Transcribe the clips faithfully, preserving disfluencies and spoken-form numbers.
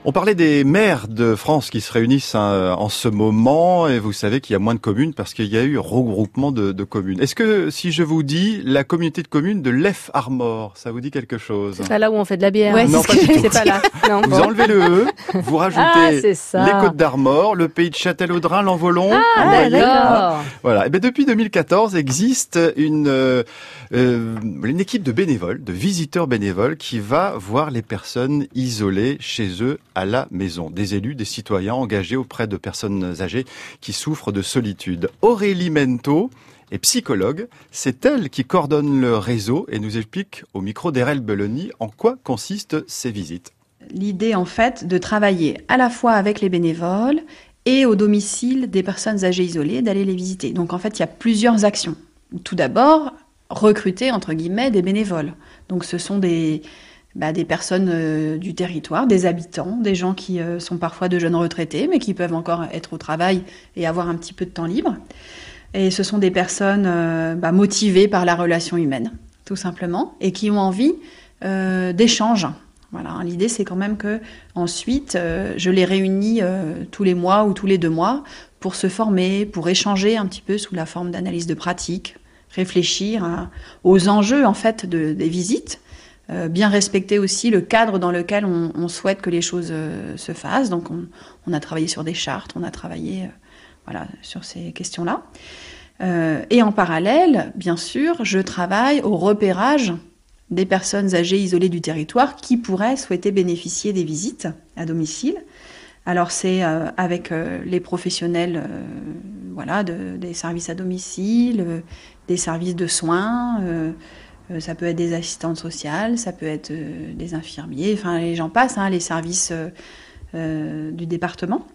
On parlait des maires de France qui se réunissent hein, en ce moment, et vous savez qu'il y a moins de communes parce qu'il y a eu regroupement de, de communes. Est-ce que si je vous dis la communauté de communes de Leffe Armor, ça vous dit quelque chose? C'est pas là où on fait de la bière. Ouais, non, pas du tout. C'est pas là. Non, vous bon. enlevez le E, vous rajoutez ah, les Côtes d'Armor, le pays de Châtel-Audrin, l'Envolon. Ah, d'accord. Voilà. Et bien depuis deux mille quatorze existe une euh, euh, une équipe de bénévoles, de visiteurs bénévoles qui va voir les personnes isolées chez eux à la maison. Des élus, des citoyens engagés auprès de personnes âgées qui souffrent de solitude. Aurélie Mento est psychologue. C'est elle qui coordonne le réseau et nous explique au micro d'Erel Belloni en quoi consistent ces visites. L'idée, en fait, de travailler à la fois avec les bénévoles et au domicile des personnes âgées isolées, d'aller les visiter. Donc, en fait, il y a plusieurs actions. Tout d'abord, recruter, entre guillemets, des bénévoles. Donc, ce sont des... Bah, des personnes euh, du territoire, des habitants, des gens qui euh, sont parfois de jeunes retraités, mais qui peuvent encore être au travail et avoir un petit peu de temps libre. Et ce sont des personnes euh, bah, motivées par la relation humaine, tout simplement, et qui ont envie euh, d'échanges. Voilà, l'idée, c'est quand même que ensuite, euh, je les réunis euh, tous les mois ou tous les deux mois pour se former, pour échanger un petit peu sous la forme d'analyse de pratique, réfléchir à, aux enjeux en fait de, des visites. Euh, bien respecter aussi le cadre dans lequel on, on souhaite que les choses euh, se fassent. Donc on, on a travaillé sur des chartes, on a travaillé euh, voilà, sur ces questions-là. Euh, et en parallèle, bien sûr, je travaille au repérage des personnes âgées isolées du territoire qui pourraient souhaiter bénéficier des visites à domicile. Alors c'est euh, avec euh, les professionnels euh, voilà, de, des services à domicile, euh, des services de soins, euh, Euh, ça peut être des assistantes sociales, ça peut être euh, des infirmiers, enfin les gens passent, hein, les services euh, euh, du département,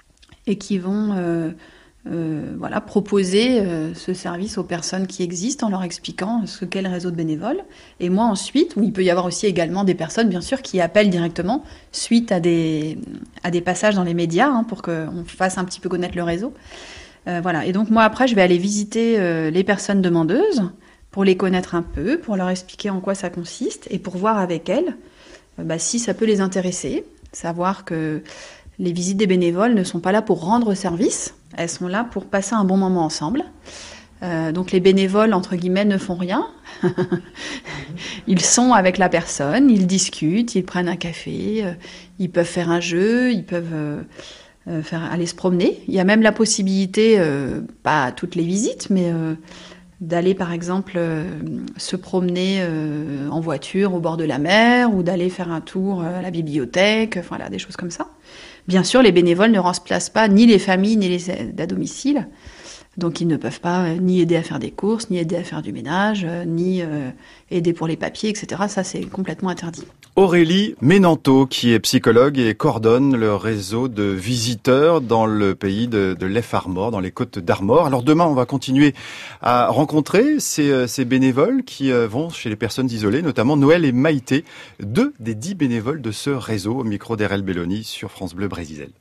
et qui vont euh, euh, voilà, proposer euh, ce service aux personnes qui existent en leur expliquant ce qu'est le réseau de bénévoles. Et moi ensuite, où il peut y avoir aussi également des personnes, bien sûr, qui appellent directement suite à des, à des passages dans les médias, hein, pour qu'on fasse un petit peu connaître le réseau. Euh, voilà. Et donc moi après, je vais aller visiter euh, les personnes demandeuses, pour les connaître un peu, pour leur expliquer en quoi ça consiste et pour voir avec elles euh, bah, si ça peut les intéresser. Savoir que les visites des bénévoles ne sont pas là pour rendre service, elles sont là pour passer un bon moment ensemble. Euh, donc les bénévoles, entre guillemets, ne font rien. Ils sont avec la personne, ils discutent, ils prennent un café, euh, ils peuvent faire un jeu, ils peuvent euh, euh, faire, aller se promener. Il y a même la possibilité, euh, pas à toutes les visites, mais... Euh, d'aller par exemple euh, se promener euh, en voiture au bord de la mer ou d'aller faire un tour euh, à la bibliothèque, enfin voilà, des choses comme ça. Bien sûr, les bénévoles ne remplacent pas ni les familles ni les aides à domicile, donc ils ne peuvent pas euh, ni aider à faire des courses, ni aider à faire du ménage, euh, ni euh, aider pour les papiers, et cetera. Ça, c'est complètement interdit. Aurélie Menanto, qui est psychologue et coordonne le réseau de visiteurs dans le pays de, de Leffe Armor, dans les Côtes d'Armor. Alors demain, on va continuer à rencontrer ces, ces bénévoles qui vont chez les personnes isolées, notamment Noël et Maïté, deux des dix bénévoles de ce réseau, au micro d'Erel Belloni sur France Bleu Brésil.